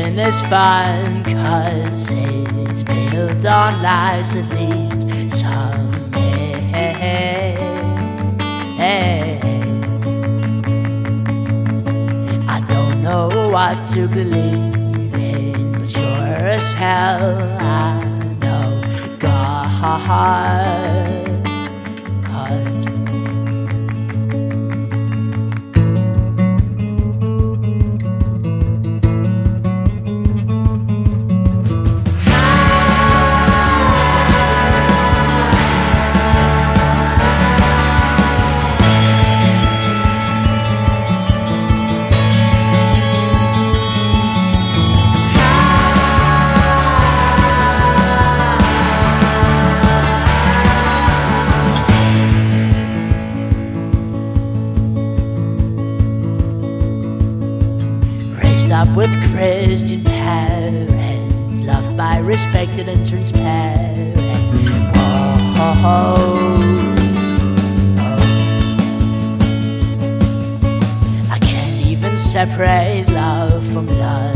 Living is fun 'cause it's built on lies, at least some is. I don't know what to believe in, but sure as hell I know God. Up with Christian parents, loved by respected and transparent. Whoa, I can't even separate love from love.